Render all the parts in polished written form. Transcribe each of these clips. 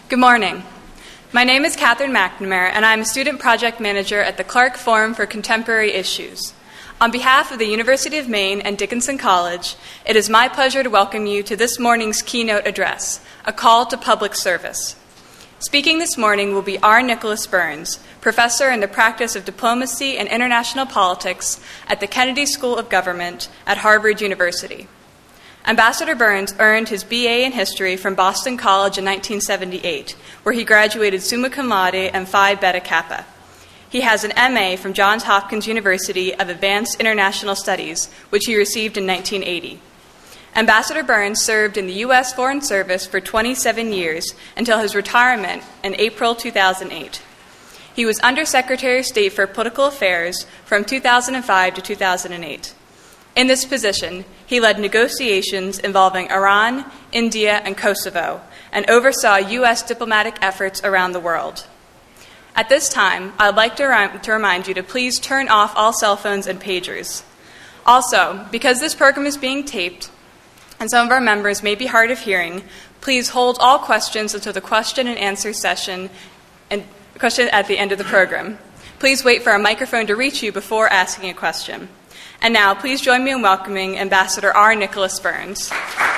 Good morning. My name is Catherine McNamara, and I'm a student project manager at the Clark Forum for Contemporary Issues. On behalf of the University of Maine and Dickinson College, it is my pleasure to welcome you to this morning's keynote address, A Call to Public Service. Speaking this morning will be R. Nicholas Burns, professor in the practice of diplomacy and international politics at the Kennedy School of Government at Harvard University. Ambassador Burns earned his BA in history from Boston College in 1978, where he graduated summa cum laude and Phi Beta Kappa. He has an MA from Johns Hopkins University of Advanced International Studies, which he received in 1980. Ambassador Burns served in the U.S. Foreign Service for 27 years until his retirement in April 2008. He was Undersecretary of State for Political Affairs from 2005 to 2008. In this position, he led negotiations involving Iran, India, and Kosovo, and oversaw U.S. diplomatic efforts around the world. At this time, I would like to remind you to please turn off all cell phones and pagers. Also, because this program is being taped, and some of our members may be hard of hearing, please hold all questions until the question and answer session and question at the end of the program. Please wait for a microphone to reach you before asking a question. And now, please join me in welcoming Ambassador R. Nicholas Burns.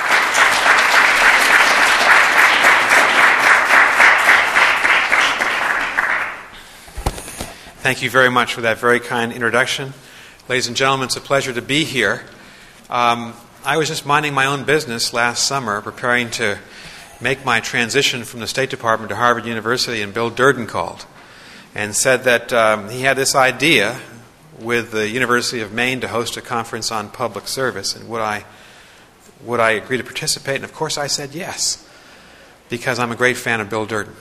Thank you very much for that very kind introduction. Ladies and gentlemen, it's a pleasure to be here. I was just minding my own business last summer, preparing to make my transition from the State Department to Harvard University, and Bill Durden called and said that he had this idea with the University of Maine to host a conference on public service, and would I agree to participate? And of course I said yes, because I'm a great fan of Bill Durden.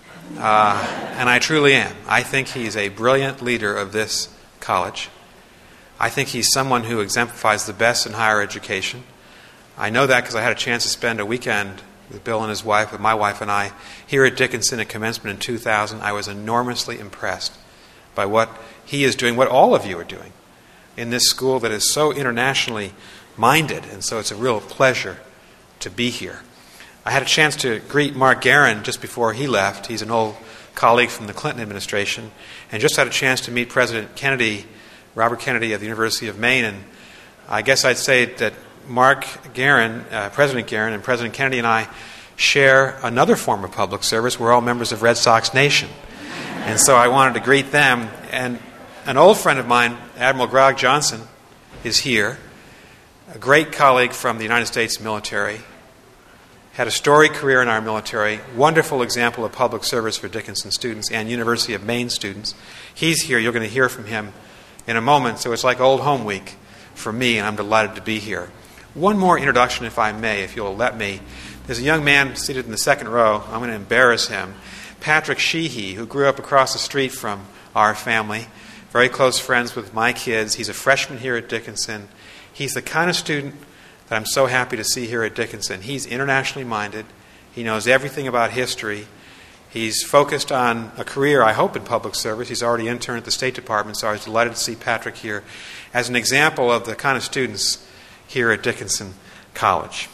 And I truly am. I think he's a brilliant leader of this college. I think he's someone who exemplifies the best in higher education. I know that because I had a chance to spend a weekend with Bill and his wife, with my wife and I, here at Dickinson at commencement in 2000. I was enormously impressed by what he is doing, what all of you are doing in this school that is so internationally minded, and so it's a real pleasure to be here. I had a chance to greet Mark Garin just before he left. He's an old colleague from the Clinton administration, and just had a chance to meet President Kennedy, Robert Kennedy of the University of Maine, and I guess I'd say that Mark Garin, President Garin, and President Kennedy and I share another form of public service. We're all members of Red Sox Nation. And so I wanted to greet them. And an old friend of mine, Admiral Grog Johnson, is here, a great colleague from the United States military, had a storied career in our military, wonderful example of public service for Dickinson students and University of Maine students. He's here. You're going to hear from him in a moment. So it's like old home week for me, and I'm delighted to be here. One more introduction, if I may, if you'll let me. There's a young man seated in the second row. I'm going to embarrass him. Patrick Sheehy, who grew up across the street from our family, very close friends with my kids. He's a freshman here at Dickinson. He's the kind of student that I'm so happy to see here at Dickinson. He's internationally minded. He knows everything about history. He's focused on a career, I hope, in public service. He's already interned at the State Department, so I was delighted to see Patrick here as an example of the kind of students here at Dickinson College.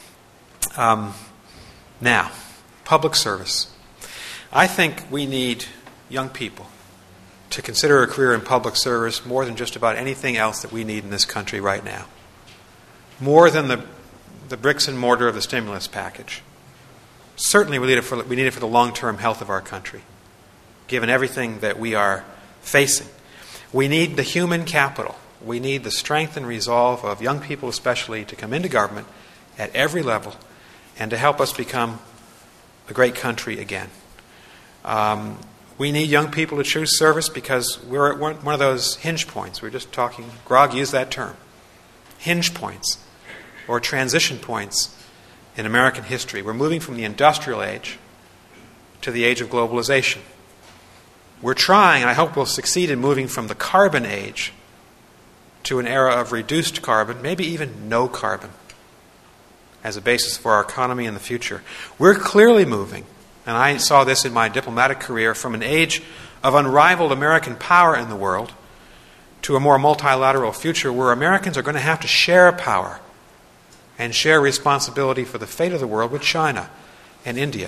Now, public service. I think we need young people to consider a career in public service more than just about anything else that we need in this country right now. More than the bricks and mortar of the stimulus package. Certainly we need it for the long-term health of our country, given everything that we are facing. We need the human capital. We need the strength and resolve of young people especially to come into government at every level and to help us become a great country again. We need young people to choose service because we're at one of those hinge points. We were just talking, Grog used that term, hinge points or transition points in American history. We're moving from the industrial age to the age of globalization. We're trying, and I hope we'll succeed in moving from the carbon age to an era of reduced carbon, maybe even no carbon, as a basis for our economy in the future. We're clearly moving, and I saw this in my diplomatic career, from an age of unrivaled American power in the world to a more multilateral future where Americans are going to have to share power and share responsibility for the fate of the world with China and India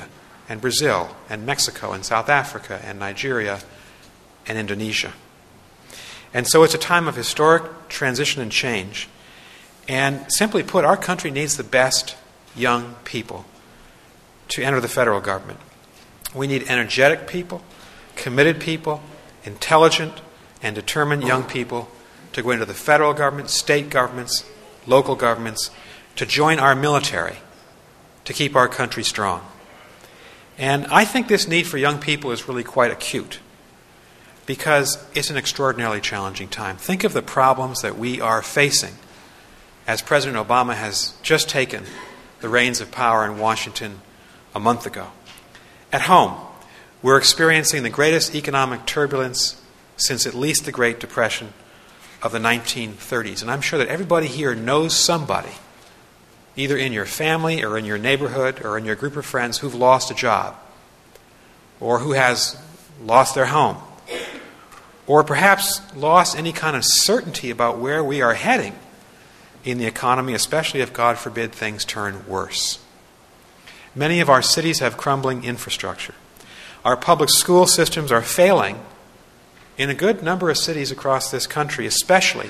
and Brazil and Mexico and South Africa and Nigeria and Indonesia. And so it's a time of historic transition and change. And simply put, our country needs the best young people to enter the federal government. We need energetic people, committed people, intelligent and determined young people to go into the federal government, state governments, local governments, to join our military, to keep our country strong. And I think this need for young people is really quite acute because it's an extraordinarily challenging time. Think of the problems that we are facing as President Obama has just taken the reins of power in Washington a month ago. At home, we're experiencing the greatest economic turbulence since at least the Great Depression of the 1930s. And I'm sure that everybody here knows somebody, either in your family or in your neighborhood or in your group of friends, who've lost a job or who has lost their home or perhaps lost any kind of certainty about where we are heading in the economy, especially if, God forbid, things turn worse. Many of our cities have crumbling infrastructure. Our public school systems are failing in a good number of cities across this country, especially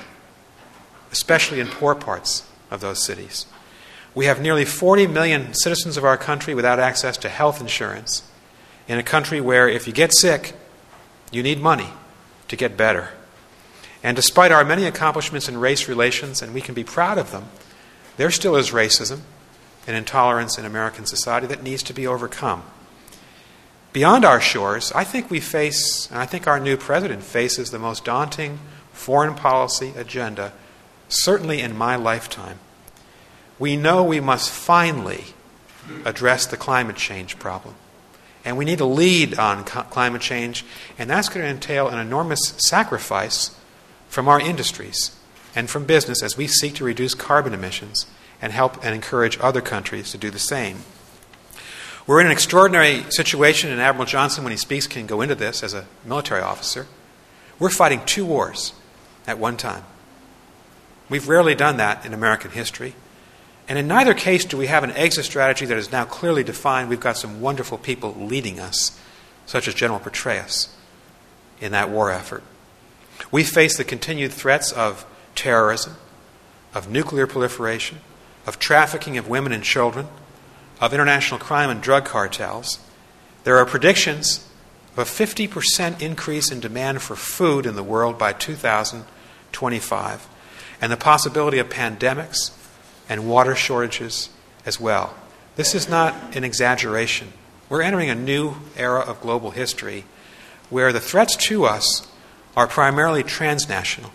in poor parts of those cities. We have nearly 40 million citizens of our country without access to health insurance, in a country where if you get sick, you need money to get better. And despite our many accomplishments in race relations, and we can be proud of them, there still is racism and intolerance in American society that needs to be overcome. Beyond our shores, I think we face, and I think our new president faces, the most daunting foreign policy agenda, certainly in my lifetime. We know we must finally address the climate change problem. And we need to lead on climate change, and that's going to entail an enormous sacrifice from our industries and from business as we seek to reduce carbon emissions and help and encourage other countries to do the same. We're in an extraordinary situation, and Admiral Johnson, when he speaks, can go into this as a military officer. We're fighting 2 wars at one time. We've rarely done that in American history. And in neither case do we have an exit strategy that is now clearly defined. We've got some wonderful people leading us, such as General Petraeus, in that war effort. We face the continued threats of terrorism, of nuclear proliferation, of trafficking of women and children, of international crime and drug cartels. There are predictions of a 50% increase in demand for food in the world by 2025, and the possibility of pandemics and water shortages as well. This is not an exaggeration. We're entering a new era of global history where the threats to us are primarily transnational.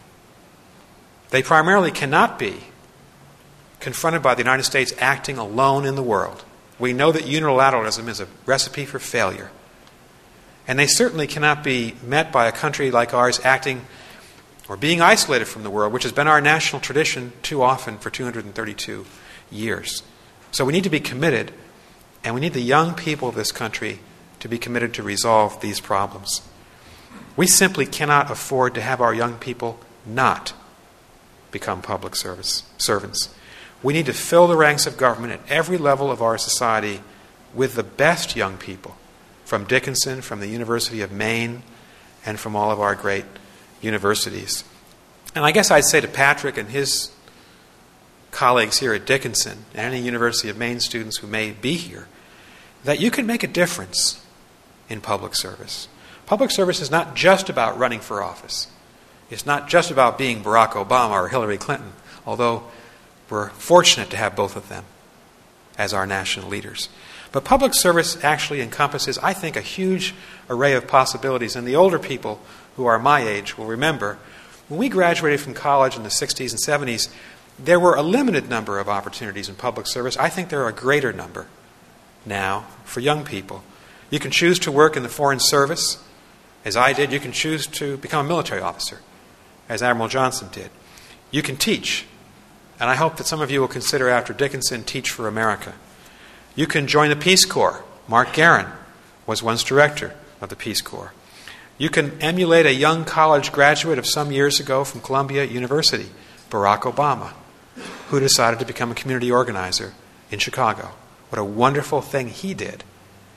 They primarily cannot be confronted by the United States acting alone in the world. We know that unilateralism is a recipe for failure. And they certainly cannot be met by a country like ours acting or being isolated from the world, which has been our national tradition too often for 232 years. So we need to be committed, and we need the young people of this country to be committed to resolve these problems. We simply cannot afford to have our young people not become public servants. We need to fill the ranks of government at every level of our society with the best young people from Dickinson, from the University of Maine, and from all of our great universities. And I guess I'd say to Patrick and his colleagues here at Dickinson and any University of Maine students who may be here, that you can make a difference in public service. Public service is not just about running for office. It's not just about being Barack Obama or Hillary Clinton, although we're fortunate to have both of them as our national leaders. But public service actually encompasses, I think, a huge array of possibilities. And the older people who are my age will remember, when we graduated from college in the 60s and 70s, there were a limited number of opportunities in public service. I think there are a greater number now for young people. You can choose to work in the Foreign Service, as I did. You can choose to become a military officer, as Admiral Johnson did. You can teach. And I hope that some of you will consider, after Dickinson, Teach for America. You can join the Peace Corps. Mark Guerin was once director of the Peace Corps. You can emulate a young college graduate of some years ago from Columbia University, Barack Obama, who decided to become a community organizer in Chicago. What a wonderful thing he did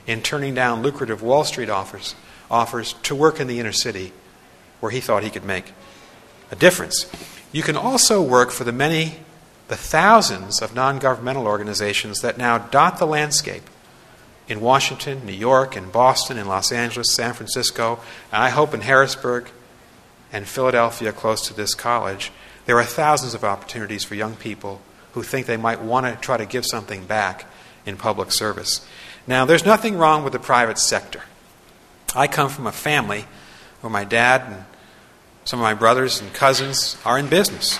in turning down lucrative Wall Street offers to work in the inner city where he thought he could make a difference. You can also work for the thousands of non-governmental organizations that now dot the landscape in Washington, New York, in Boston, in Los Angeles, San Francisco, and I hope in Harrisburg and Philadelphia close to this college. There are thousands of opportunities for young people who think they might want to try to give something back in public service. Now, there's nothing wrong with the private sector. I come from a family where my dad and some of my brothers and cousins are in business.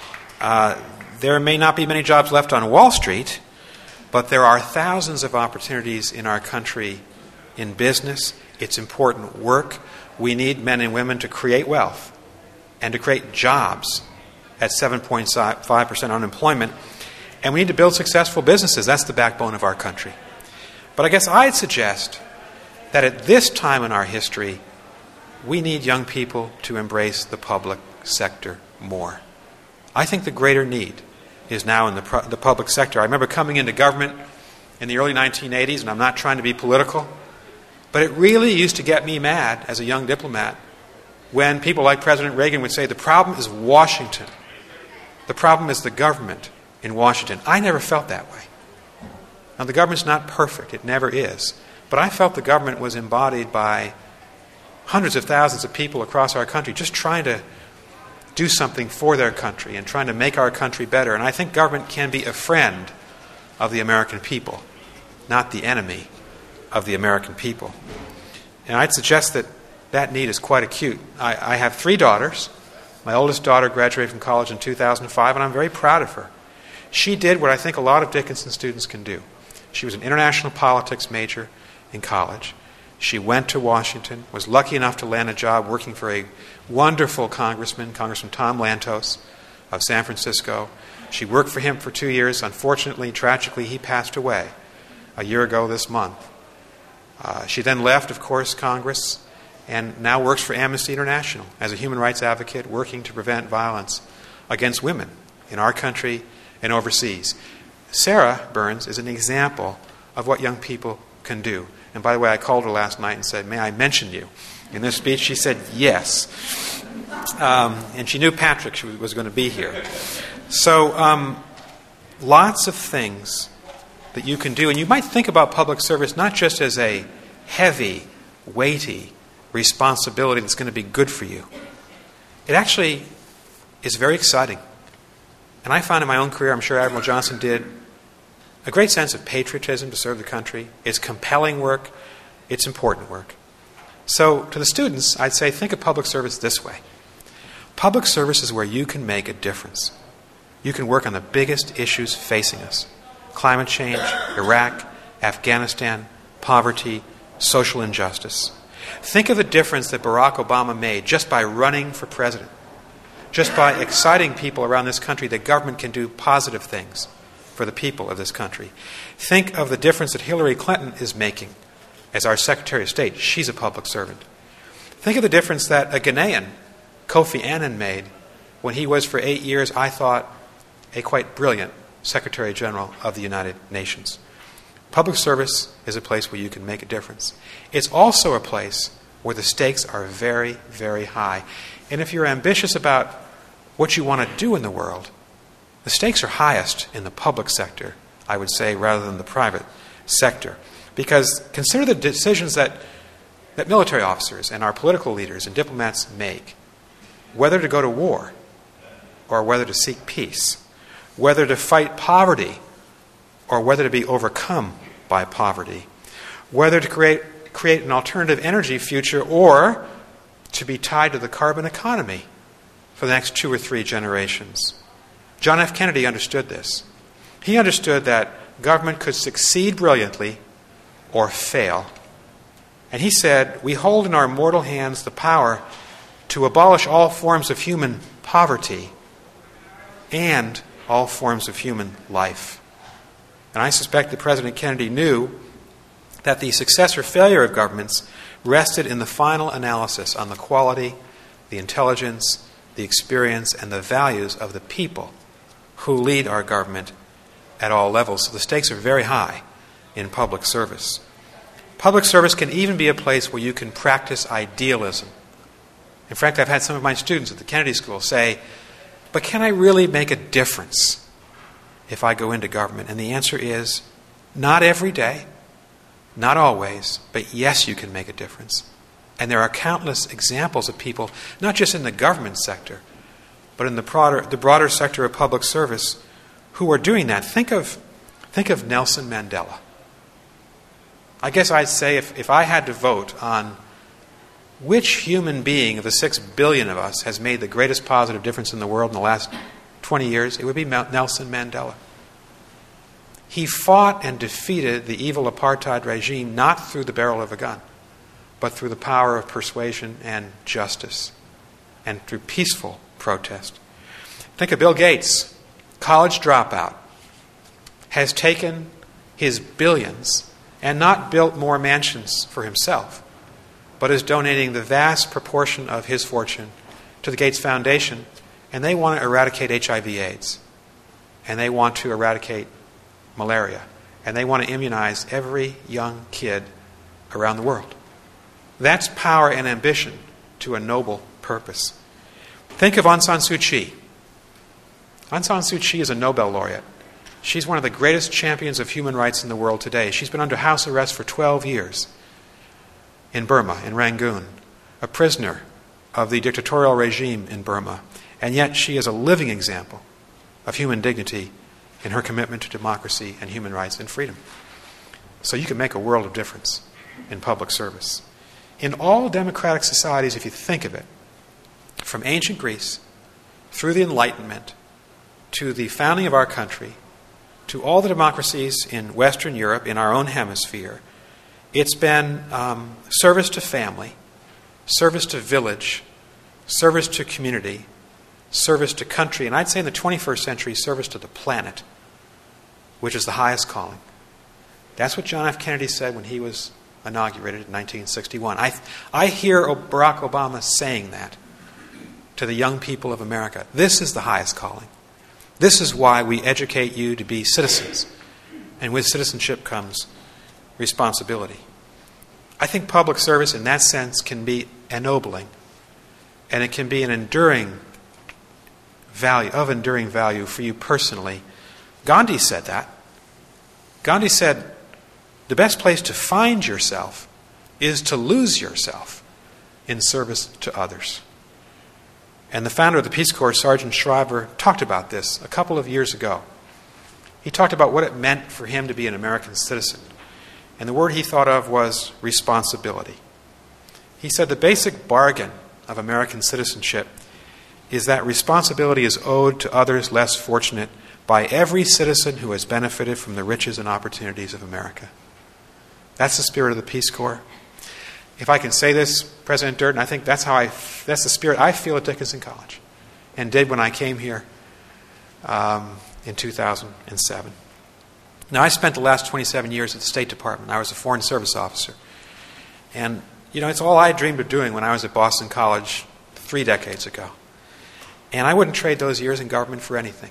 There may not be many jobs left on Wall Street, but there are thousands of opportunities in our country in business. It's important work. We need men and women to create wealth and to create jobs at 7.5% unemployment. And we need to build successful businesses. That's the backbone of our country. But I guess I'd suggest that at this time in our history, we need young people to embrace the public sector more. I think the greater need is now in the public sector. I remember coming into government in the early 1980s, and I'm not trying to be political, but it really used to get me mad as a young diplomat when people like President Reagan would say, the problem is Washington. The problem is the government in Washington. I never felt that way. Now, the government's not perfect. It never is. But I felt the government was embodied by hundreds of thousands of people across our country just trying to do something for their country and trying to make our country better. And I think government can be a friend of the American people, not the enemy of the American people. And I'd suggest that that need is quite acute. I have 3 daughters. My oldest daughter graduated from college in 2005, and I'm very proud of her. She did what I think a lot of Dickinson students can do. She was an international politics major in college. She went to Washington, was lucky enough to land a job working for a wonderful Congressman Tom Lantos of San Francisco. She worked for him for 2 years. Unfortunately, tragically, he passed away a year ago this month. She then left, of course, Congress, and now works for Amnesty International as a human rights advocate working to prevent violence against women in our country and overseas. Sarah Burns is an example of what young people can do. And by the way, I called her last night and said, may I mention you in this speech? She said yes. And she knew Patrick was going to be here. So lots of things that you can do. And you might think about public service not just as a heavy, weighty responsibility that's going to be good for you. It actually is very exciting. And I found in my own career, I'm sure Admiral Johnson did, a great sense of patriotism to serve the country. It's compelling work. It's important work. So to the students, I'd say think of public service this way. Public service is where you can make a difference. You can work on the biggest issues facing us. Climate change, Iraq, Afghanistan, poverty, social injustice. Think of the difference that Barack Obama made just by running for president. Just by exciting people around this country that government can do positive things for the people of this country. Think of the difference that Hillary Clinton is making as our Secretary of State. She's a public servant. Think of the difference that a Ghanaian, Kofi Annan, made when he was for 8 years, I thought, a quite brilliant Secretary General of the United Nations. Public service is a place where you can make a difference. It's also a place where the stakes are very, very high. And if you're ambitious about what you want to do in the world, the stakes are highest in the public sector, I would say, rather than the private sector. Because consider the decisions that military officers and our political leaders and diplomats make, whether to go to war or whether to seek peace, whether to fight poverty or whether to be overcome by poverty, whether to create an alternative energy future or to be tied to the carbon economy for the next 2 or 3 generations. John F. Kennedy understood this. He understood that government could succeed brilliantly or fail. And he said, we hold in our mortal hands the power to abolish all forms of human poverty and all forms of human life. And I suspect that President Kennedy knew that the success or failure of governments rested in the final analysis on the quality, the intelligence, the experience, and the values of the people who lead our government at all levels. So the stakes are very high in public service. Public service can even be a place where you can practice idealism. In fact, I've had some of my students at the Kennedy School say, but can I really make a difference if I go into government? And the answer is, not every day, not always, but yes, you can make a difference. And there are countless examples of people, not just in the government sector, but in the broader sector of public service, who are doing that. Think of Nelson Mandela. I guess I'd say if I had to vote on which human being of the 6 billion of us has made the greatest positive difference in the world in the last 20 years, it would be Nelson Mandela. He fought and defeated the evil apartheid regime not through the barrel of a gun, but through the power of persuasion and justice, and through peaceful protest. Think of Bill Gates, college dropout, has taken his billions and not built more mansions for himself, but is donating the vast proportion of his fortune to the Gates Foundation, and they want to eradicate HIV/AIDS, and they want to eradicate malaria, and they want to immunize every young kid around the world. That's power and ambition to a noble purpose. Think of Aung San Suu Kyi. Aung San Suu Kyi is a Nobel laureate. She's one of the greatest champions of human rights in the world today. She's been under house arrest for 12 years in Burma, in Rangoon, a prisoner of the dictatorial regime in Burma, and yet she is a living example of human dignity in her commitment to democracy and human rights and freedom. So you can make a world of difference in public service. In all democratic societies, if you think of it, from ancient Greece through the Enlightenment to the founding of our country, to all the democracies in Western Europe, in our own hemisphere, it's been service to family, service to village, service to community, service to country, and I'd say in the 21st century, service to the planet, which is the highest calling. That's what John F. Kennedy said when he was inaugurated in 1961. I hear Barack Obama saying that to the young people of America. This is the highest calling. This is why we educate you to be citizens. And with citizenship comes responsibility. I think public service in that sense can be ennobling. And it can be an enduring value for you personally. Gandhi said that. Gandhi said, the best place to find yourself is to lose yourself in service to others. And the founder of the Peace Corps, Sergeant Shriver, talked about this a couple of years ago. He talked about what it meant for him to be an American citizen. And the word he thought of was responsibility. He said the basic bargain of American citizenship is that responsibility is owed to others less fortunate by every citizen who has benefited from the riches and opportunities of America. That's the spirit of the Peace Corps. If I can say this, President Durden, I think that's the spirit I feel at Dickinson College and did when I came here in 2007. Now, I spent the last 27 years at the State Department. I was a Foreign Service officer. And, it's all I dreamed of doing when I was at Boston College 3 decades ago. And I wouldn't trade those years in government for anything.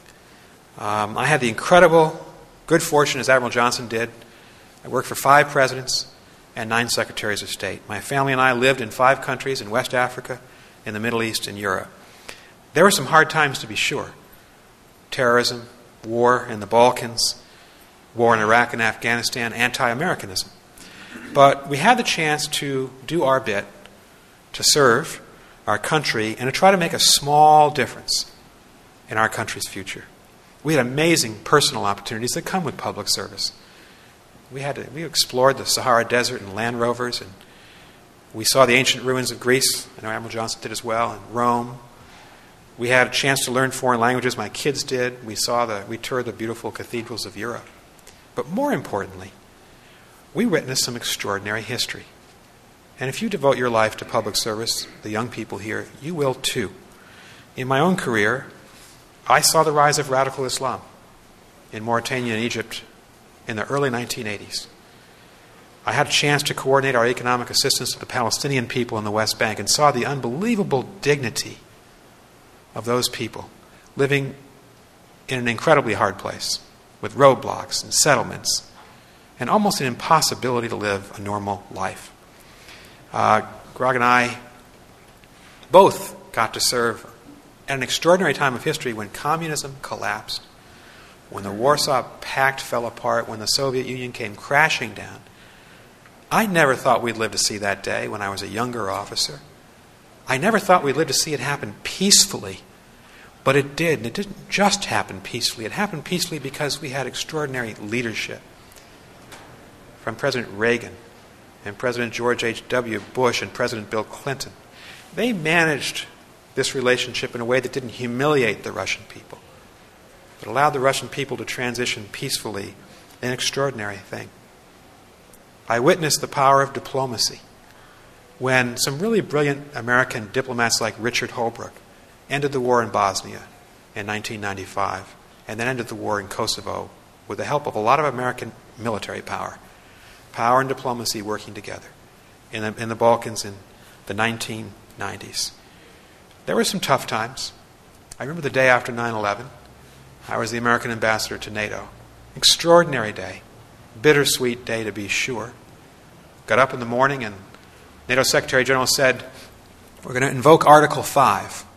I had the incredible good fortune, as Admiral Johnson did. I worked for 5 presidents and 9 secretaries of state. My family and I lived in 5 countries in West Africa, in the Middle East, and Europe. There were some hard times, to be sure. Terrorism, war in the Balkans, war in Iraq and Afghanistan, anti-Americanism. But we had the chance to do our bit to serve our country and to try to make a small difference in our country's future. We had amazing personal opportunities that come with public service. We explored the Sahara Desert in Land Rovers, and we saw the ancient ruins of Greece. I know Admiral Johnson did as well, and Rome. We had a chance to learn foreign languages. My kids did. We toured the beautiful cathedrals of Europe. But more importantly, we witnessed some extraordinary history. And if you devote your life to public service, the young people here, you will too. In my own career, I saw the rise of radical Islam in Mauritania and Egypt in the early 1980s. I had a chance to coordinate our economic assistance to the Palestinian people in the West Bank and saw the unbelievable dignity of those people living in an incredibly hard place with roadblocks and settlements and almost an impossibility to live a normal life. Greg and I both got to serve at an extraordinary time of history when communism collapsed, when the Warsaw Pact fell apart, when the Soviet Union came crashing down. I never thought we'd live to see that day when I was a younger officer. I never thought we'd live to see it happen peacefully. But it did, and it didn't just happen peacefully. It happened peacefully because we had extraordinary leadership from President Reagan and President George H.W. Bush and President Bill Clinton. They managed this relationship in a way that didn't humiliate the Russian people, but allowed the Russian people to transition peacefully, an extraordinary thing. I witnessed the power of diplomacy when some really brilliant American diplomats like Richard Holbrooke ended the war in Bosnia in 1995 and then ended the war in Kosovo with the help of a lot of American military power. Power and diplomacy working together in the Balkans in the 1990s. There were some tough times. I remember the day after 9/11. I was the American ambassador to NATO. Extraordinary day. Bittersweet day to be sure. Got up in the morning and NATO Secretary General said, we're going to invoke Article 5.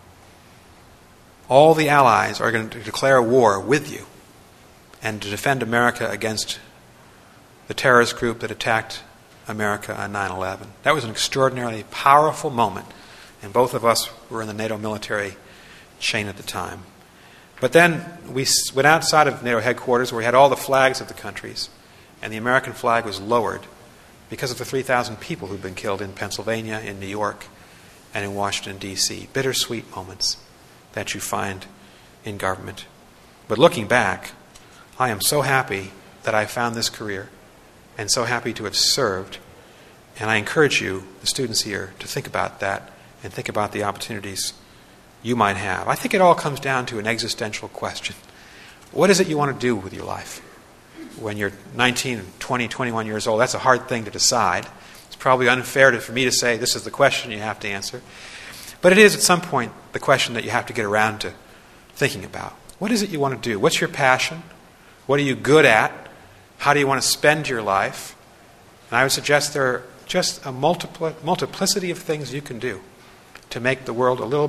All the allies are going to declare war with you and to defend America against the terrorist group that attacked America on 9/11. That was an extraordinarily powerful moment, and both of us were in the NATO military chain at the time. But then we went outside of NATO headquarters where we had all the flags of the countries, and the American flag was lowered because of the 3,000 people who'd been killed in Pennsylvania, in New York, and in Washington, D.C. Bittersweet moments that you find in government. But looking back, I am so happy that I found this career and so happy to have served. And I encourage you, the students here, to think about that and think about the opportunities you might have. I think it all comes down to an existential question. What is it you want to do with your life? When you're 19, 20, 21 years old, that's a hard thing to decide. It's probably unfair for me to say this is the question you have to answer. But it is at some point the question that you have to get around to thinking about. What is it you want to do? What's your passion? What are you good at? How do you want to spend your life? And I would suggest there are just a multiplicity of things you can do to make the world a little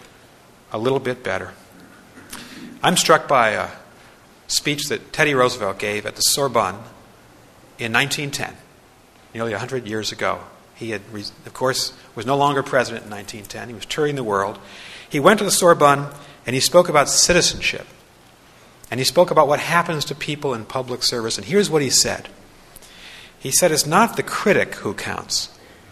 bit better. I'm struck by a speech that Teddy Roosevelt gave at the Sorbonne in 1910, nearly 100 years ago. He had, of course, was no longer president in 1910. He was touring the world. He went to the Sorbonne and he spoke about citizenship. And he spoke about what happens to people in public service. And here's what he said. He said, it's not the critic who counts,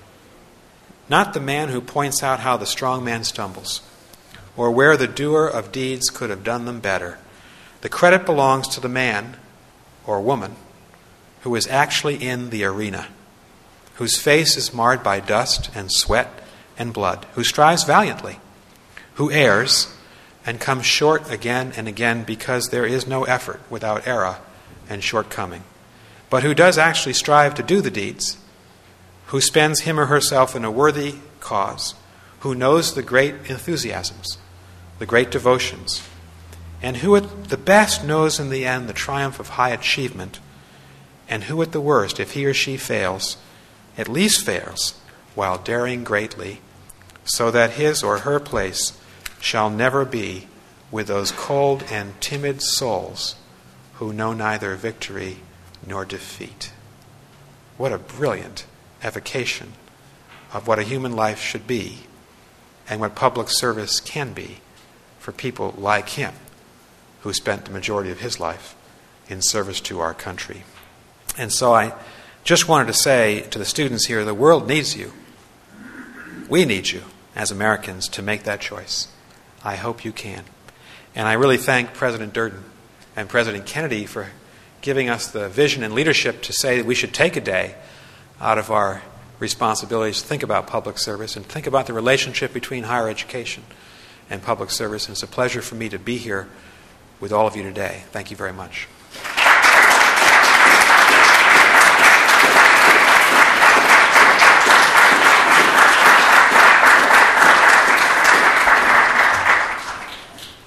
not the man who points out how the strong man stumbles, or where the doer of deeds could have done them better. The credit belongs to the man or woman who is actually in the arena, whose face is marred by dust and sweat and blood, who strives valiantly, who errs and comes short again and again because there is no effort without error and shortcoming, but who does actually strive to do the deeds, who spends him or herself in a worthy cause, who knows the great enthusiasms, the great devotions, and who at the best knows in the end the triumph of high achievement, and who at the worst, if he or she fails, at least fails while daring greatly, so that his or her place shall never be with those cold and timid souls who know neither victory nor defeat. What a brilliant evocation of what a human life should be and what public service can be for people like him who spent the majority of his life in service to our country. And so I just wanted to say to the students here, the world needs you. We need you as Americans to make that choice. I hope you can. And I really thank President Durden and President Kennedy for giving us the vision and leadership to say that we should take a day out of our responsibilities to think about public service and think about the relationship between higher education and public service. And it's a pleasure for me to be here with all of you today. Thank you very much.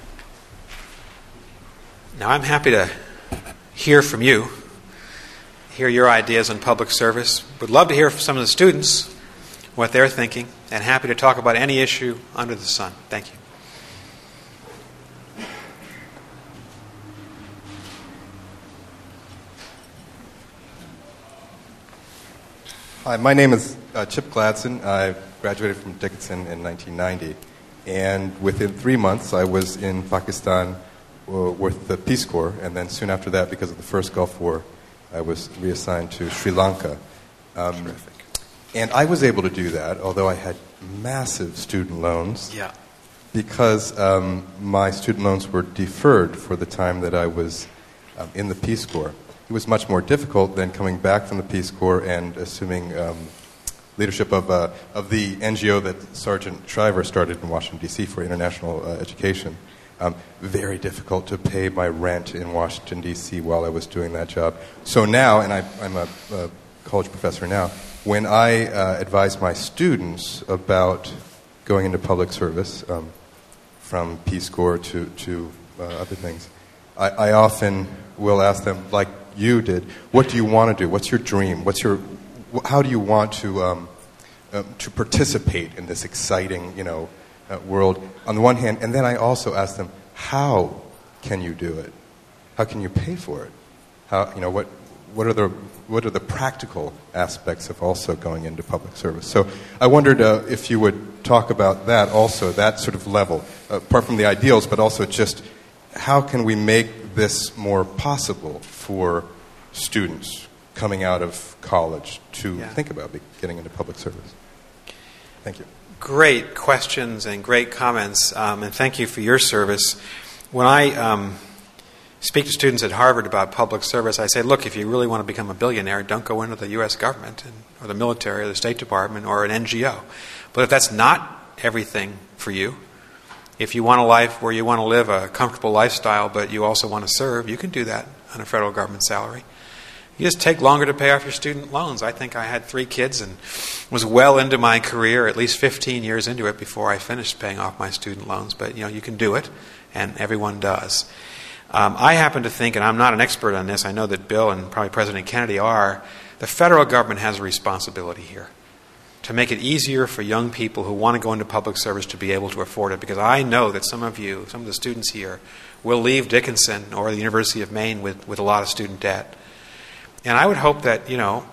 Now, I'm happy to hear from you. hear your ideas on public service. Would love to hear from some of the students what they're thinking, and happy to talk about any issue under the sun. Thank you. Hi, my name is Chip Gladson. I graduated from Dickinson in 1990, and within 3 months I was in Pakistan with the Peace Corps, and then soon after that, because of the first Gulf War, I was reassigned to Sri Lanka. Terrific. And I was able to do that, although I had massive student loans, because my student loans were deferred for the time that I was in the Peace Corps. It was much more difficult than coming back from the Peace Corps and assuming leadership of the NGO that Sergeant Shriver started in Washington, D.C. for international education. Very difficult to pay my rent in Washington, D.C. while I was doing that job. So now, and I'm a college professor now, when I advise my students about going into public service, from Peace Corps to other things, I often will ask them, like you did, what do you want to do? What's your dream? How do you want to participate in this exciting, world? On the one hand, and then I also ask them, how can you do it? How can you pay for it? What are the practical aspects of also going into public service? So I wondered if you would talk about that also, that sort of level, apart from the ideals, but also just how can we make this more possible for students coming out of college to think about getting into public service? Thank you. Great questions and great comments, and thank you for your service. When I speak to students at Harvard about public service, I say, look, if you really want to become a billionaire, don't go into the U.S. government or the military or the State Department or an NGO. But if that's not everything for you, if you want a life where you want to live a comfortable lifestyle but you also want to serve, you can do that on a federal government salary. You just take longer to pay off your student loans. I think I had 3 kids and was well into my career, at least 15 years into it before I finished paying off my student loans. But, you can do it, and everyone does. I happen to think, and I'm not an expert on this, I know that Bill and probably President Kennedy are, the federal government has a responsibility here to make it easier for young people who want to go into public service to be able to afford it. Because I know that some of the students here, will leave Dickinson or the University of Maine with a lot of student debt. And I would hope that,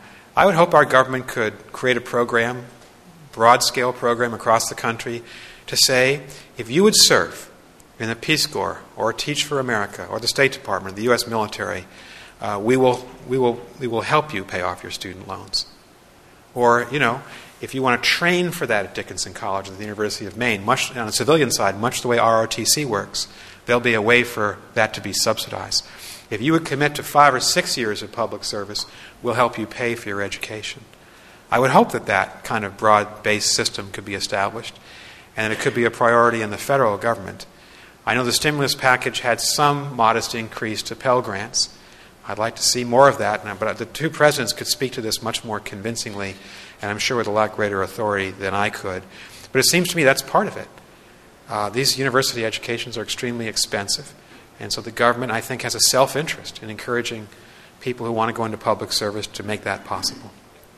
our government could create a program, broad-scale program across the country to say, if you would serve in the Peace Corps or Teach for America or the State Department, the U.S. military, we will help you pay off your student loans. Or, if you want to train for that at Dickinson College or the University of Maine, much on the civilian side, much the way ROTC works, there'll be a way for that to be subsidized. If you would commit to 5 or 6 years of public service, we'll help you pay for your education. I would hope that kind of broad-based system could be established, and it could be a priority in the federal government. I know the stimulus package had some modest increase to Pell Grants. I'd like to see more of that, but the 2 presidents could speak to this much more convincingly, and I'm sure with a lot greater authority than I could. But it seems to me that's part of it. These university educations are extremely expensive, and so the government, I think, has a self-interest in encouraging people who want to go into public service to make that possible.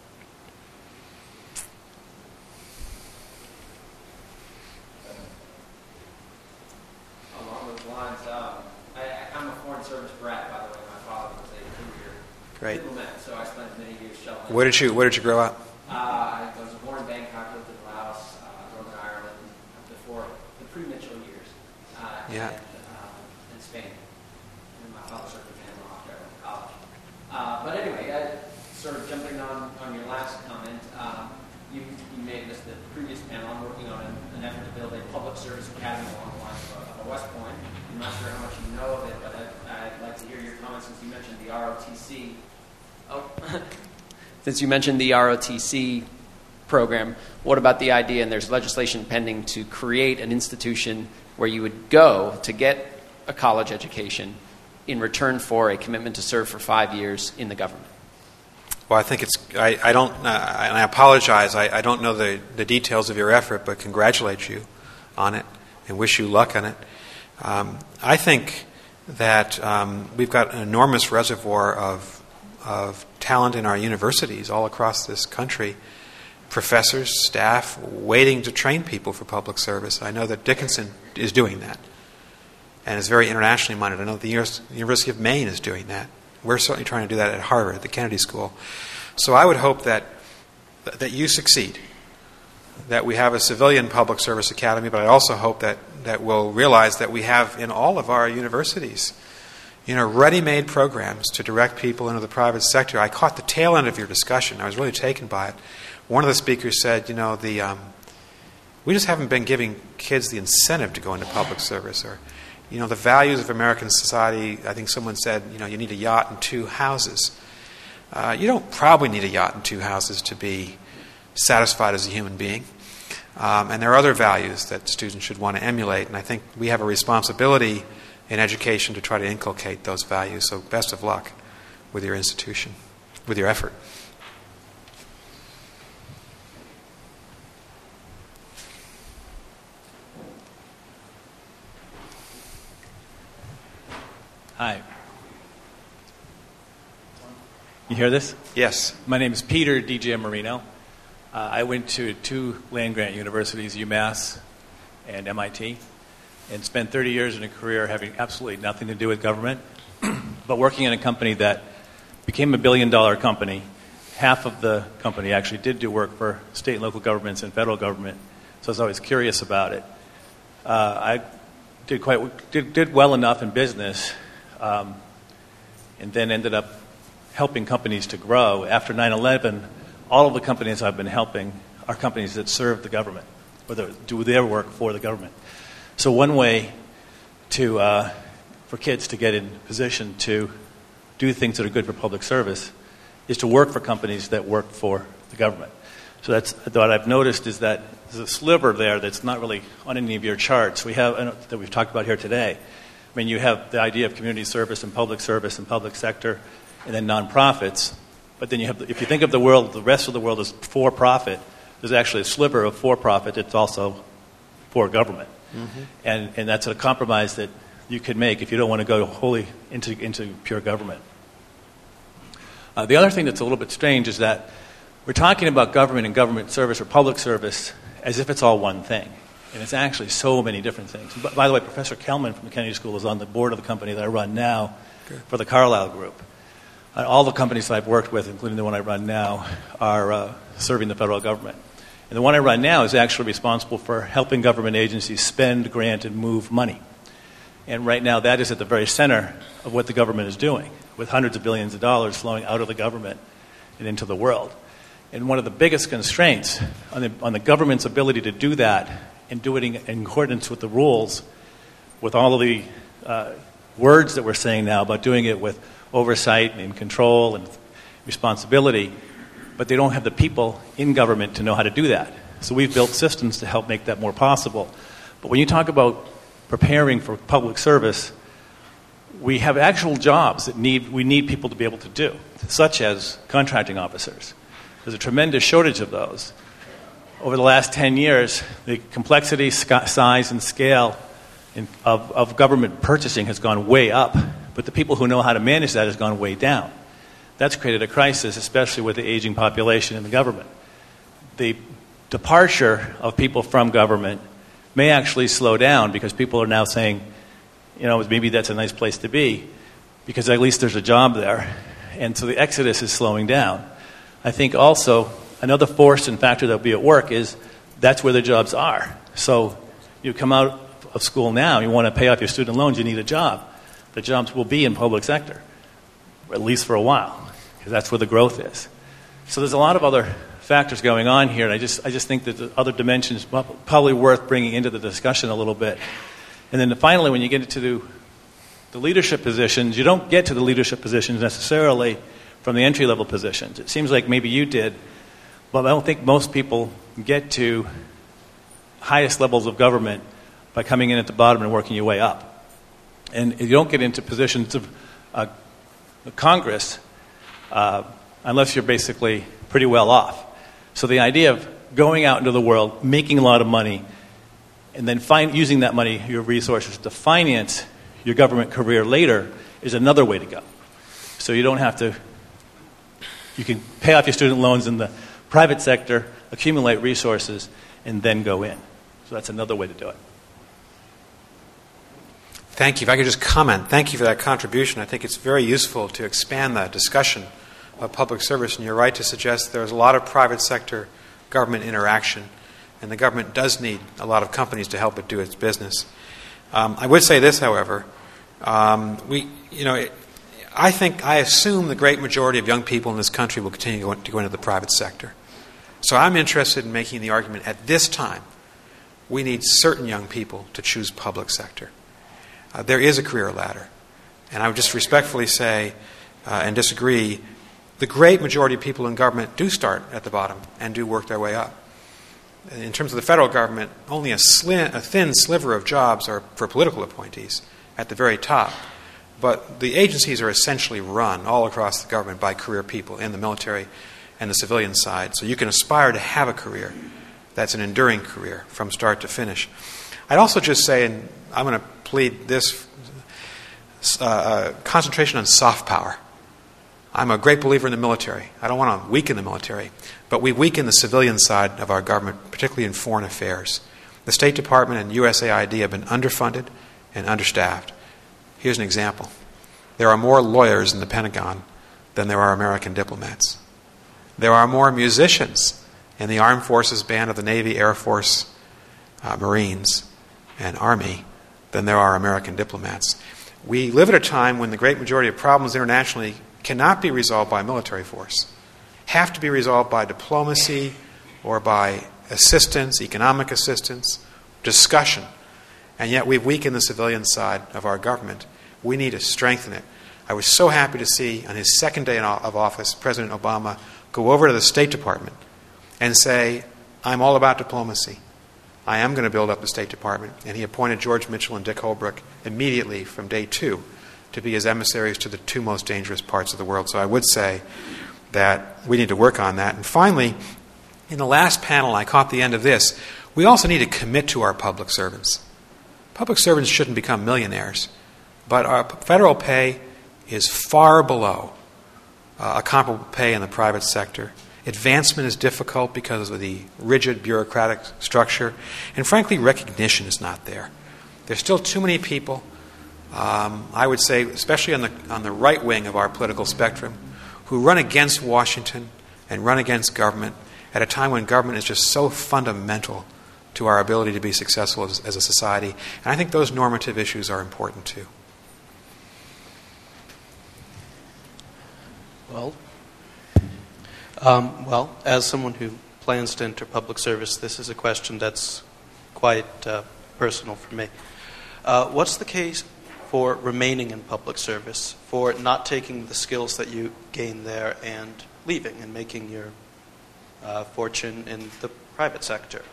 Along those lines, I'm a foreign service brat, by the way. My father was a career diplomat, so I spent many years sheltering. Where did you grow up? I was born in Bangkok, lived in Laos, Northern Ireland, before the pre-Mitchell years, and Spain. And my father served in Panama after I went to college. But anyway, sort of jumping on your last comment, you made this the previous panel. I'm working on an effort to build a public service academy along the lines of a West Point. I'm not sure how much you know of it, but I'd like to hear your comments since you mentioned the ROTC. Since you mentioned the ROTC program, what about the idea, and there's legislation pending, to create an institution where you would go to get a college education in return for a commitment to serve for 5 years in the government? Well, I think I don't, and I apologize, I don't know the details of your effort, but congratulate you on it and wish you luck on it. I think that we've got an enormous reservoir of talent in our universities all across this country, professors, staff, waiting to train people for public service. I know that Dickinson is doing that and is very internationally minded. I know the University of Maine is doing that. We're certainly trying to do that at Harvard, at the Kennedy School. So I would hope that you succeed, that we have a civilian public service academy, but I also hope that we'll realize that we have in all of our universities, ready-made programs to direct people into the private sector. I caught the tail end of your discussion. I was really taken by it. One of the speakers said, we just haven't been giving kids the incentive to go into public service, or the values of American society. I think someone said, you need a yacht and 2 houses. You don't probably need a yacht and 2 houses to be satisfied as a human being. And there are other values that students should want to emulate, and I think we have a responsibility in education to try to inculcate those values. So best of luck with your institution, with your effort. Hi. You hear this? Yes. My name is Peter DJ Marino. I went to 2 land-grant universities, UMass and MIT, and spent 30 years in a career having absolutely nothing to do with government, but working in a company that became a billion-dollar company. Half of the company actually did do work for state and local governments and federal government, so I was always curious about it. I did well enough in business, and then ended up helping companies to grow. After 9/11, all of the companies I've been helping are companies that serve the government, or that do their work for the government. So one way for kids to get in position to do things that are good for public service is to work for companies that work for the government. So that's what I've noticed is that there's a sliver there that's not really on any of your charts that we've talked about here today. I mean, you have the idea of community service and public sector, and then nonprofits. But then if you think of the world, the rest of the world is for-profit. There's actually a sliver of for-profit that's also for government. Mm-hmm. And that's a compromise that you can make if you don't want to go wholly into pure government. The other thing that's a little bit strange is that we're talking about government and government service or public service as if it's all one thing. And it's actually so many different things. By the way, Professor Kelman from the Kennedy School is on the board of the company that I run now for the Carlyle Group. All the companies that I've worked with, including the one I run now, are serving the federal government. And the one I run now is actually responsible for helping government agencies spend, grant, and move money. And right now that is at the very center of what the government is doing, with hundreds of billions of dollars flowing out of the government and into the world. And one of the biggest constraints on the government's ability to do that and do it in accordance with the rules, with all of the words that we're saying now about doing it with oversight and control and responsibility, but they don't have the people in government to know how to do that. So we've built systems to help make that more possible. But when you talk about preparing for public service, we have actual jobs that we need people to be able to do, such as contracting officers. There's a tremendous shortage of those. Over the last 10 years, the complexity, size, and scale of government purchasing has gone way up, but the people who know how to manage that has gone way down. That's created a crisis, especially with the aging population in the government. The departure of people from government may actually slow down because people are now saying, maybe that's a nice place to be because at least there's a job there. And so the exodus is slowing down. I think also another force and factor that will be at work is that's where the jobs are. So you come out of school now, you want to pay off your student loans, you need a job. The jobs will be in public sector, at least for a while, because that's where the growth is. So there's a lot of other factors going on here, and I just think that the other dimensions probably worth bringing into the discussion a little bit. And then finally, when you get into the leadership positions, you don't get to the leadership positions necessarily from the entry-level positions. It seems like maybe you did, but I don't think most people get to highest levels of government by coming in at the bottom and working your way up. And you don't get into positions of Congress unless you're basically pretty well off. So the idea of going out into the world, making a lot of money, and then using that money, your resources, to finance your government career later is another way to go. So you don't have to You can pay off your student loans in the private sector, accumulate resources, and then go in. So that's another way to do it. Thank you. If I could just comment, thank you for that contribution. I think it's very useful to expand the discussion of public service, and you're right to suggest there's a lot of private sector government interaction, and the government does need a lot of companies to help it do its business. I would say this, however, I assume the great majority of young people in this country will continue to go into the private sector. So I'm interested in making the argument at this time we need certain young people to choose public sector. There is a career ladder. And I would just respectfully say and disagree, the great majority of people in government do start at the bottom and do work their way up. In terms of the federal government, only a thin sliver of jobs are for political appointees at the very top. But the agencies are essentially run all across the government by career people in the military and the civilian side. So you can aspire to have a career that's an enduring career from start to finish. I'd also just say, and I'm going to plead this concentration on soft power. I'm a great believer in the military. I don't want to weaken the military, but we weaken the civilian side of our government, particularly in foreign affairs. The State Department and USAID have been underfunded and understaffed. Here's an example. There are more lawyers in the Pentagon than there are American diplomats. There are more musicians in the Armed Forces Band of the Navy, Air Force, Marines, and Army than there are American diplomats. We live at a time when the great majority of problems internationally cannot be resolved by military force, have to be resolved by diplomacy or by assistance, economic assistance, discussion. And yet we've weakened the civilian side of our government. We need to strengthen it. I was so happy to see on his second day of office, President Obama go over to the State Department and say, I'm all about diplomacy. I am going to build up the State Department. And he appointed George Mitchell and Dick Holbrooke immediately from day 2 to be his emissaries to the 2 most dangerous parts of the world. So I would say that we need to work on that. And finally, in the last panel, I caught the end of this. We also need to commit to our public servants. Public servants shouldn't become millionaires, but our federal pay is far below a comparable pay in the private sector. Advancement is difficult because of the rigid bureaucratic structure, and frankly, recognition is not there. There's still too many people, I would say, especially on the right wing of our political spectrum, who run against Washington and run against government at a time when government is just so fundamental to our ability to be successful as a society. And I think those normative issues are important too. Well, as someone who plans to enter public service, this is a question that's quite personal for me. What's the case for remaining in public service, for not taking the skills that you gain there and leaving and making your fortune in the private sector?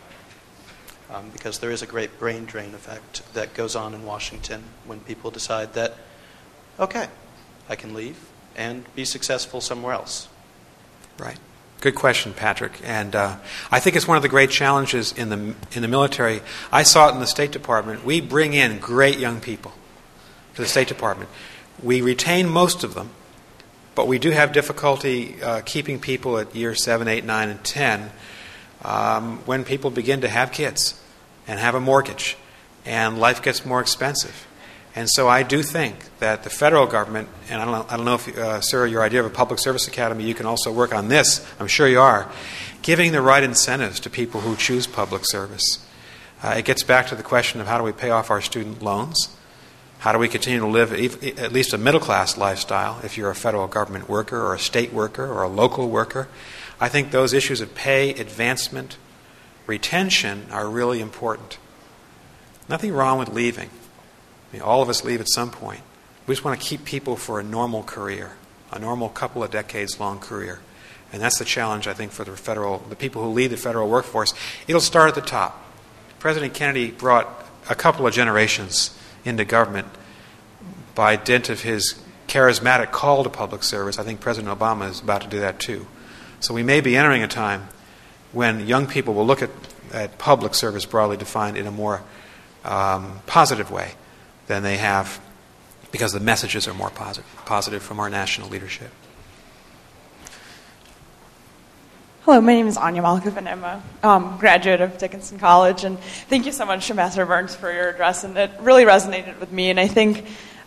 Because there is a great brain drain effect that goes on in Washington when people decide that, okay, I can leave and be successful somewhere else. Right. Good question, Patrick. And I think it's one of the great challenges in the military. I saw it in the State Department. We bring in great young people to the State Department. We retain most of them, but we do have difficulty keeping people at year 7, 8, 9, and 10 when people begin to have kids and have a mortgage and life gets more expensive. And so I do think that the federal government, and I don't know if, sir, your idea of a public service academy, you can also work on this. I'm sure you are. Giving the right incentives to people who choose public service. It gets back to the question of how do we pay off our student loans? How do we continue to live at least a middle-class lifestyle if you're a federal government worker or a state worker or a local worker? I think those issues of pay, advancement, retention are really important. Nothing wrong with leaving. I mean, all of us leave at some point. We just want to keep people for a normal career, a normal couple of decades long career. And that's the challenge, I think, for the people who lead the federal workforce. It'll start at the top. President Kennedy brought a couple of generations into government by dint of his charismatic call to public service. I think President Obama is about to do that too. So we may be entering a time when young people will look at public service broadly defined in a more positive way than they have, because the messages are more positive from our national leadership. Hello, my name is Anya Malkovin. I'm a graduate of Dickinson College, and thank you so much, Ambassador Burns, for your address, and it really resonated with me, and I think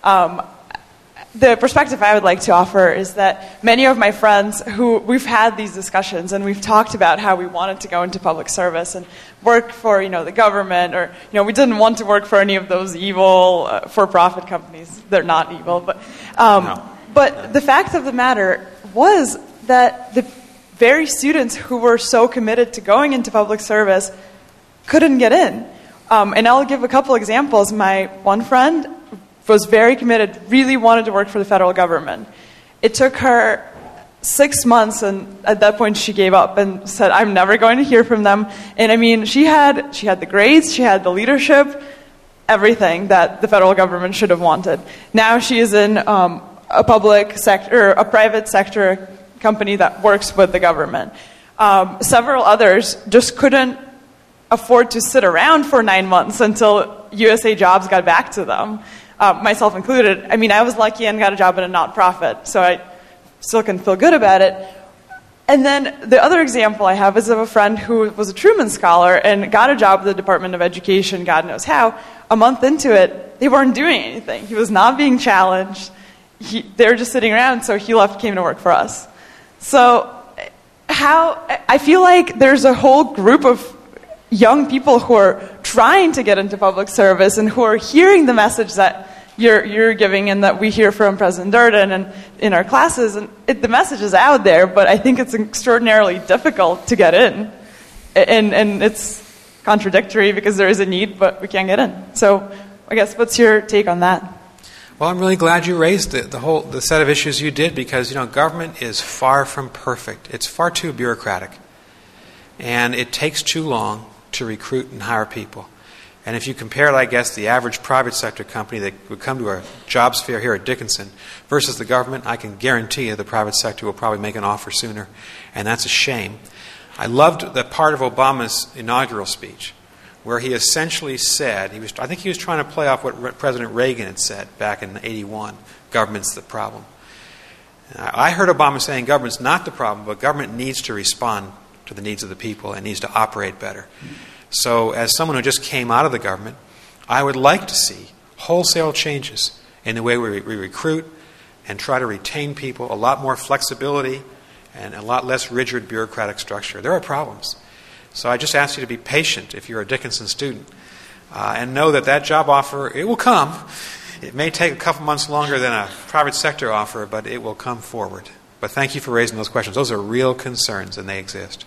the perspective I would like to offer is that many of my friends who we've had these discussions and we've talked about how we wanted to go into public service and work for the government, or we didn't want to work for any of those evil for-profit companies. They're not evil, but No. but the fact of the matter was that the very students who were so committed to going into public service couldn't get in. And I'll give a couple examples. My one friend was very committed, really wanted to work for the federal government. It took her 6 months, and at that point she gave up and said, I'm never going to hear from them. And I mean, she had the grades, she had the leadership, everything that the federal government should have wanted. Now she is in a private sector company that works with the government. Several others just couldn't afford to sit around for 9 months until USA Jobs got back to them. Myself included. I mean, I was lucky and got a job in a not-profit, so I still can feel good about it. And then the other example I have is of a friend who was a Truman Scholar and got a job at the Department of Education, God knows how. A month into it, they weren't doing anything. He was not being challenged. They were just sitting around, so he left, came to work for us. So I feel like there's a whole group of young people who are trying to get into public service and who are hearing the message that you're giving and that we hear from President Durden and in our classes. And the message is out there, but I think it's extraordinarily difficult to get in. And it's contradictory because there is a need, but we can't get in. So I guess what's your take on that? Well, I'm really glad you raised the set of issues you did, because government is far from perfect. It's far too bureaucratic, and it takes too long to recruit and hire people. And if you compare, I guess, the average private sector company that would come to a jobs fair here at Dickinson versus the government, I can guarantee you the private sector will probably make an offer sooner, and that's a shame. I loved the part of Obama's inaugural speech where he essentially said, I think he was trying to play off what President Reagan had said back in '81, government's the problem. I heard Obama saying government's not the problem, but government needs to respond to the needs of the people and needs to operate better. So as someone who just came out of the government, I would like to see wholesale changes in the way we recruit and try to retain people, a lot more flexibility and a lot less rigid bureaucratic structure. There are problems. So I just ask you to be patient if you're a Dickinson student and know that job offer, it will come. It may take a couple months longer than a private sector offer, but it will come forward. But thank you for raising those questions. Those are real concerns, and they exist.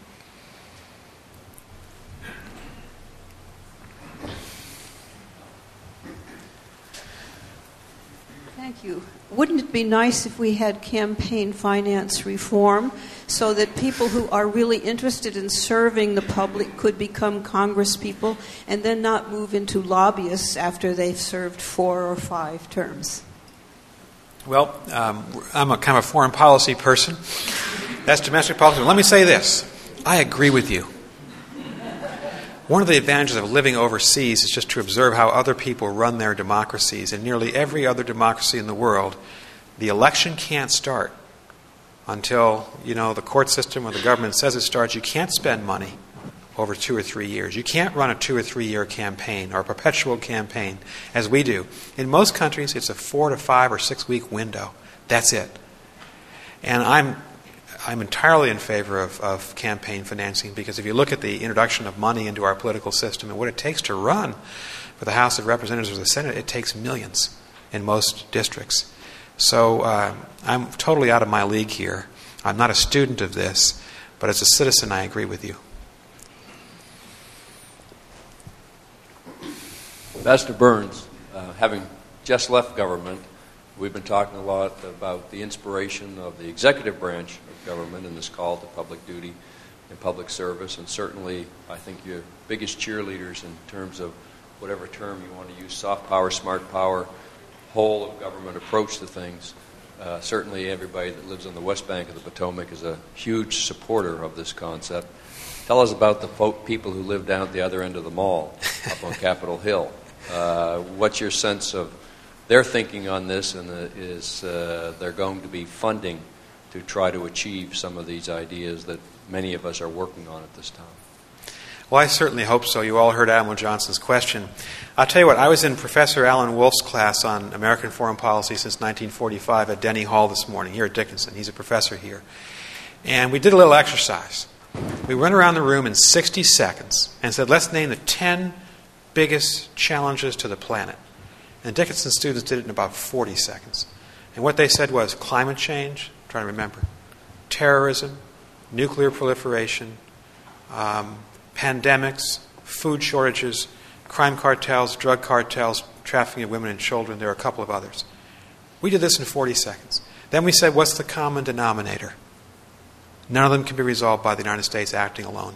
Thank you. Wouldn't it be nice if we had campaign finance reform so that people who are really interested in serving the public could become congresspeople and then not move into lobbyists after they've served 4 or 5 terms? Well, I'm a kind of a foreign policy person. That's domestic policy. Let me say this. I agree with you. One of the advantages of living overseas is just to observe how other people run their democracies. In nearly every other democracy in the world, the election can't start until, the court system or the government says it starts. You can't spend money over 2 or 3 years. You can't run a 2 or 3 year campaign or a perpetual campaign as we do. In most countries, it's a 4 to 5 or 6 week window. That's it. And I'm entirely in favor of campaign financing, because if you look at the introduction of money into our political system and what it takes to run for the House of Representatives or the Senate, it takes millions in most districts. So I'm totally out of my league here. I'm not a student of this, but as a citizen, I agree with you. Ambassador Burns, having just left government, we've been talking a lot about the inspiration of the executive branch of government in this call to public duty and public service, and certainly I think you're biggest cheerleaders in terms of whatever term you want to use, soft power, smart power, whole of government approach to things. Certainly everybody that lives on the west bank of the Potomac is a huge supporter of this concept. Tell us about the people who live down at the other end of the mall up on Capitol Hill. What's your sense of their thinking on this, and is there going to be funding to try to achieve some of these ideas that many of us are working on at this time. Well, I certainly hope so. You all heard Admiral Johnson's question. I'll tell you what, I was in Professor Alan Wolf's class on American foreign policy since 1945 at Denny Hall this morning, here at Dickinson. He's a professor here. And we did a little exercise. We went around the room in 60 seconds and said, let's name the 10 biggest challenges to the planet. And Dickinson students did it in about 40 seconds. And what they said was climate change, I'm trying to remember, terrorism, nuclear proliferation, pandemics, food shortages, crime cartels, drug cartels, trafficking of women and children. There are a couple of others. We did this in 40 seconds. Then we said, what's the common denominator? None of them can be resolved by the United States acting alone.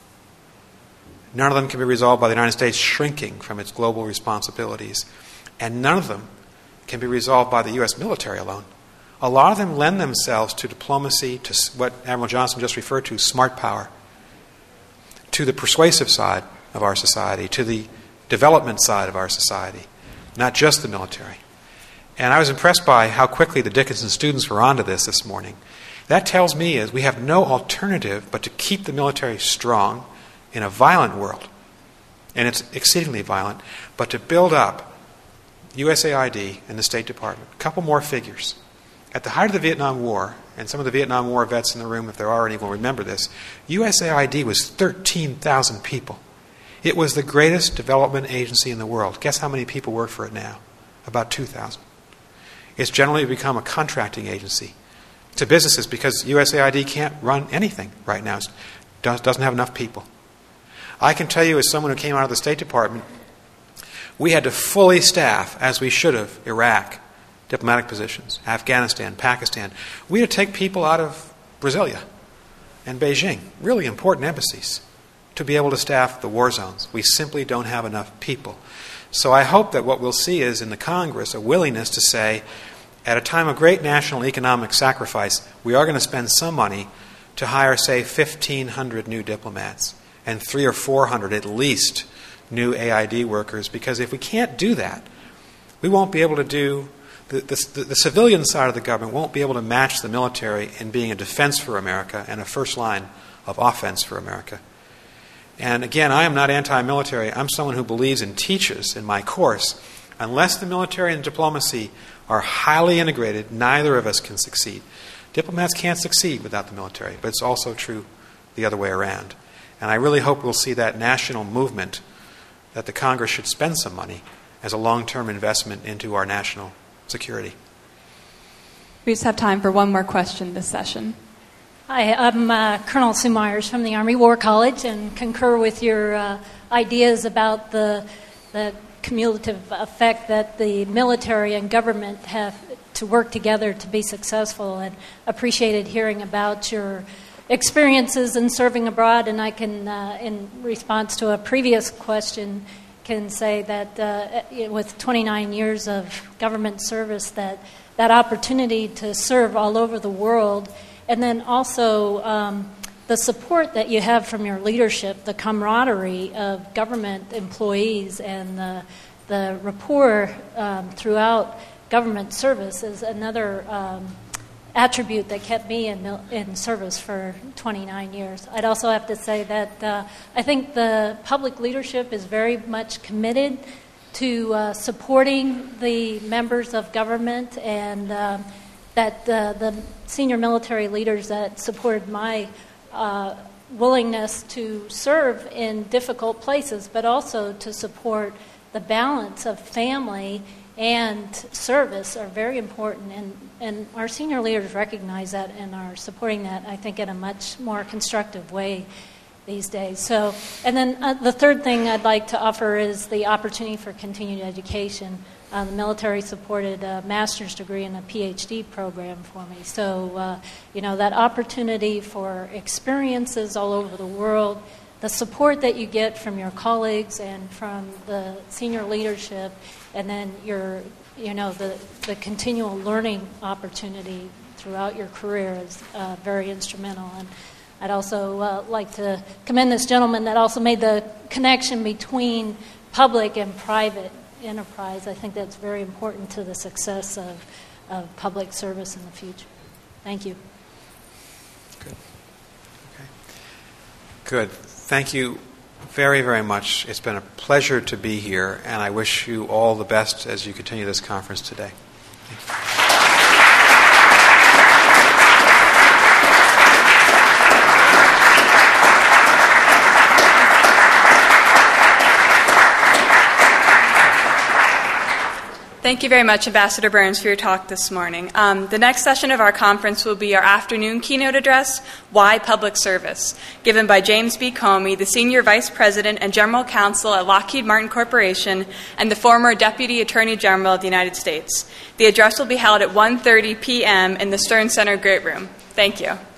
None of them can be resolved by the United States shrinking from its global responsibilities. And none of them can be resolved by the U.S. military alone. A lot of them lend themselves to diplomacy, to what Admiral Johnson just referred to, smart power, to the persuasive side of our society, to the development side of our society, not just the military. And I was impressed by how quickly the Dickinson students were onto this morning. That tells me is we have no alternative but to keep the military strong in a violent world, and it's exceedingly violent, but to build up USAID and the State Department. A couple more figures. At the height of the Vietnam War, and some of the Vietnam War vets in the room, if there are any, will remember this, USAID was 13,000 people. It was the greatest development agency in the world. Guess how many people work for it now? About 2,000. It's generally become a contracting agency to businesses because USAID can't run anything right now. It doesn't have enough people. I can tell you as someone who came out of the State Department, we had to fully staff, as we should have, Iraq, diplomatic positions, Afghanistan, Pakistan. We had to take people out of Brasilia and Beijing, really important embassies, to be able to staff the war zones. We simply don't have enough people. So I hope that what we'll see is in the Congress a willingness to say, at a time of great national economic sacrifice, we are going to spend some money to hire, say, 1,500 new diplomats and 300 or 400 at least new AID workers, because if we can't do that, we won't be able to do, the civilian side of the government won't be able to match the military in being a defense for America and a first line of offense for America. And again, I am not anti-military. I'm someone who believes and teaches in my course, unless the military and diplomacy are highly integrated, neither of us can succeed. Diplomats can't succeed without the military, but it's also true the other way around. And I really hope we'll see that national movement that the Congress should spend some money as a long-term investment into our national security. We just have time for one more question this session. Hi, I'm Colonel Sue Myers from the Army War College and concur with your ideas about the cumulative effect that the military and government have to work together to be successful, and appreciated hearing about your experiences in serving abroad. And I can, in response to a previous question, can say that with 29 years of government service, that opportunity to serve all over the world, and then also the support that you have from your leadership, the camaraderie of government employees, and the rapport throughout government service is another attribute that kept me in service for 29 years. I'd also have to say that I think the public leadership is very much committed to supporting the members of government, and that the senior military leaders that supported my willingness to serve in difficult places, but also to support the balance of family and service are very important, and our senior leaders recognize that and are supporting that, I think, in a much more constructive way these days. So, and then the third thing I'd like to offer is the opportunity for continued education. The military supported a master's degree and a PhD program for me. So, that opportunity for experiences all over the world, the support that you get from your colleagues and from the senior leadership, and then the continual learning opportunity throughout your career is very instrumental. And I'd also like to commend this gentleman that also made the connection between public and private enterprise. I think that's very important to the success of public service in the future. Thank you. Good. Okay. Good. Thank you very, very much. It's been a pleasure to be here, and I wish you all the best as you continue this conference today. Thank you. Thank you very much, Ambassador Burns, for your talk this morning. The next session of our conference will be our afternoon keynote address, Why Public Service, given by James B. Comey, the Senior Vice President and General Counsel at Lockheed Martin Corporation and the former Deputy Attorney General of the United States. The address will be held at 1:30 p.m. in the Stern Center Great Room. Thank you.